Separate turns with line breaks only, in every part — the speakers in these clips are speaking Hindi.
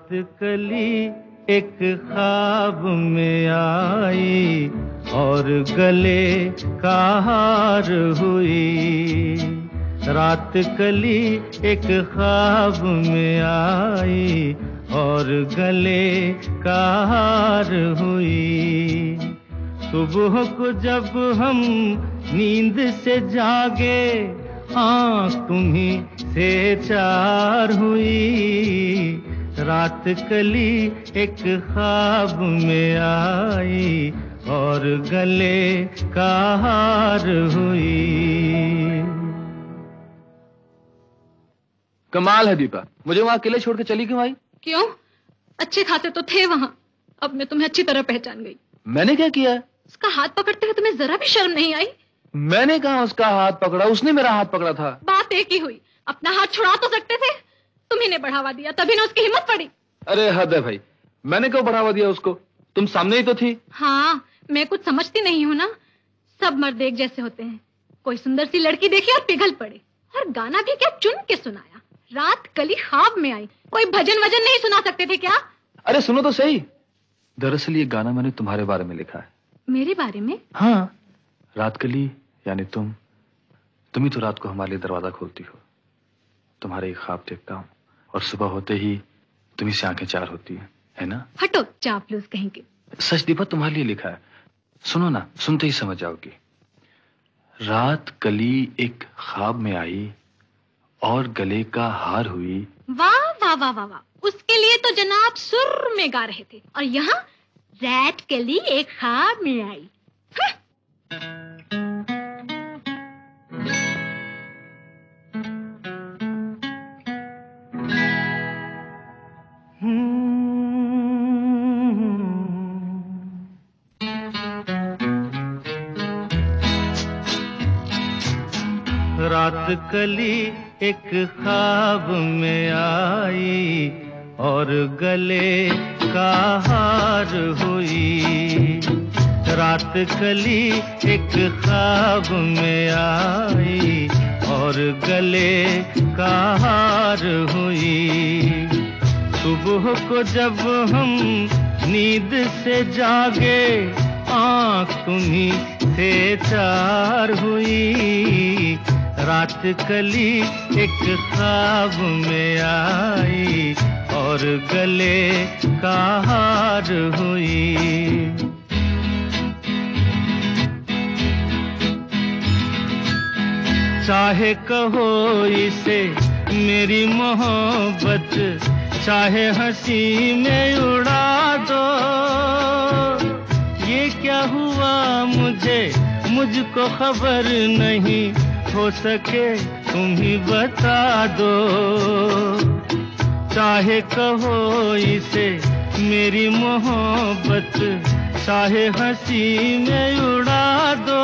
कली एक ख्वाब में आई और गले का हार हुई। रात कली एक ख्वाब में आई और गले का हार हुई। सुबह को जब हम नींद से जागे आँख तुम्ही से चार हुई। रात कली एक ख्वाब में आई और गले का हार हुई।
कमाल है दीपा, मुझे वहाँ अकेले छोड़ के चली क्यों आई?
क्यों? अच्छे खासे तो थे वहाँ। अब मैं तुम्हें अच्छी तरह पहचान गई।
मैंने क्या किया?
उसका हाथ पकड़ते हुए तुम्हें जरा भी शर्म नहीं आई?
मैंने कहा उसका हाथ पकड़ा, उसने मेरा हाथ पकड़ा था।
बात एक ही हुई। अपना हाथ छुड़ा तो सकते थे। तुम्ही ने बढ़ावा दिया, तभी ना उसकी हिम्मत पड़ी।
अरे हद है भाई, मैंने क्यों बढ़ावा दिया उसको? तुम सामने ही तो थी।
हाँ, मैं कुछ समझती नहीं हूँ ना। सब मर्द एक जैसे होते हैं। कोई सुंदर सी लड़की देखी और पिघल पड़े। और गाना भी क्या चुन के सुनाया। रात कली ख्वाब में आई। कोई भजन वजन नहीं सुना सकते थे क्या?
अरे सुनो तो सही। दरअसल ये गाना मैंने तुम्हारे बारे में लिखा है।
मेरे बारे में?
हाँ, रात कली यानी तुम ही तो रात को हमारे लिए दरवाजा खोलती हो। तुम्हारे ही ख्वाब देखता हूँ और सुबह होते ही तुम्ही से आंखें चार होती है ना?
हटो चापलूस कहीं के।
सच दीपा, तुम्हारे लिए लिखा है। सुनो ना, सुनते ही समझ जाओगी। रात कली एक ख्वाब में आई और गले का हार हुई।
वाह वाह वाह वाह वाह, उसके लिए तो जनाब सुर में गा रहे थे और यहाँ रात कली एक ख्वाब में आई।
रात कली एक ख्वाब में आई और गले का हार हुई। रात कली एक ख्वाब में आई और गले का हार हुई। सुबह को जब हम नींद से जागे आँख तुम्ही से चार हुई। रात कली एक ख्वाब में आई और गले का हार हुई। चाहे कहो इसे मेरी मोहब्बत, चाहे हंसी में उड़ा दो। ये क्या हुआ मुझको खबर नहीं, हो सके तुम ही बता दो। चाहे कहो इसे मेरी मोहब्बत, चाहे हंसी में उड़ा दो।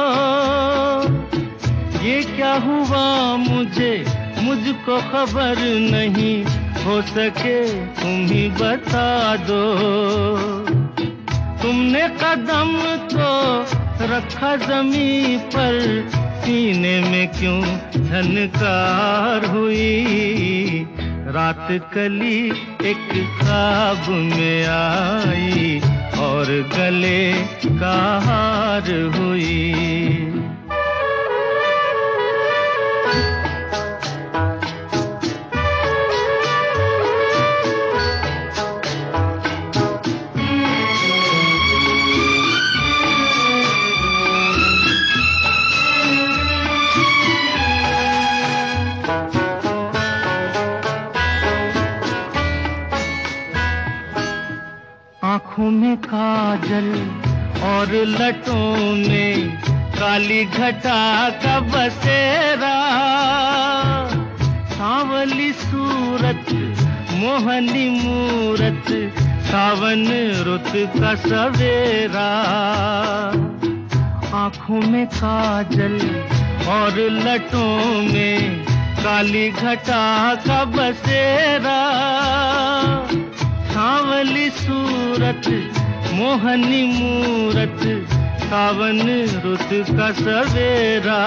ये क्या हुआ मुझको खबर नहीं, हो सके तुम ही बता दो। तुमने कदम तो रखा जमीन पर, सीने में क्यों झनकार हुई। रात कली एक ख्वाब में आई और गले का हार हुई। आँखों में काजल और लटों में काली घटा का बसेरा। सांवली सूरत मोहनी मूरत, सावन रुत का सवेरा। आँखों में काजल और लटों में काली घटा का बसेरा। सांवली सूरत मोहनी मूरत, सावन रुत का सवेरा।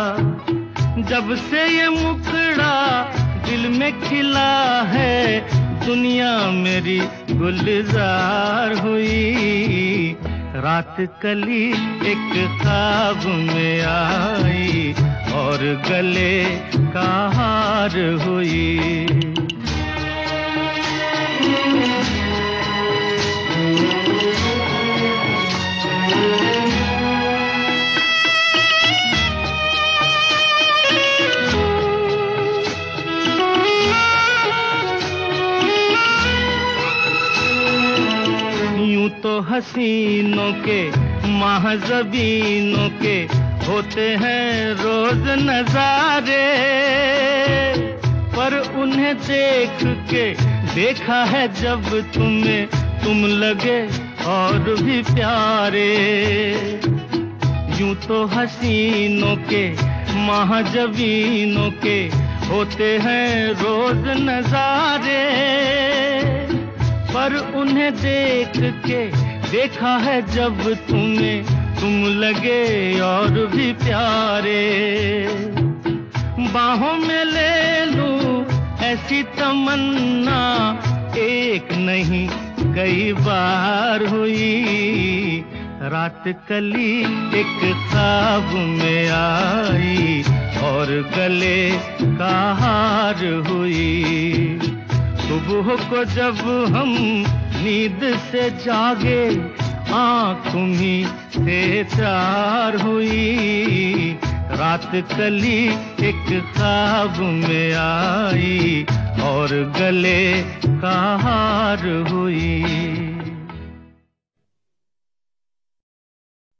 जब से ये मुखड़ा दिल में खिला है, दुनिया मेरी गुलजार हुई। रात कली एक ख्वाब में आई और गले का हार हुई। यूं तो हसीनों के महज़बीनों के होते हैं रोज नजारे, पर उन्हें देख के देखा है जब तुम्हें, तुम लगे और भी प्यारे। यूं तो हसीनों के महज़बीनों के होते हैं रोज नजारे, पर उन्हें देख के देखा है जब तुम्हें, तुम लगे और भी प्यारे। बाहों में ले लूं ऐसी तमन्ना एक नहीं कई बार हुई। रात कली एक ख्वाब में आई और गले का हार हुई। सुबह को जब हम नींद से जागे, आँख तुम्हीं से चार हुई। रात कली एक ख्वाब में आई और गले का हार हुई।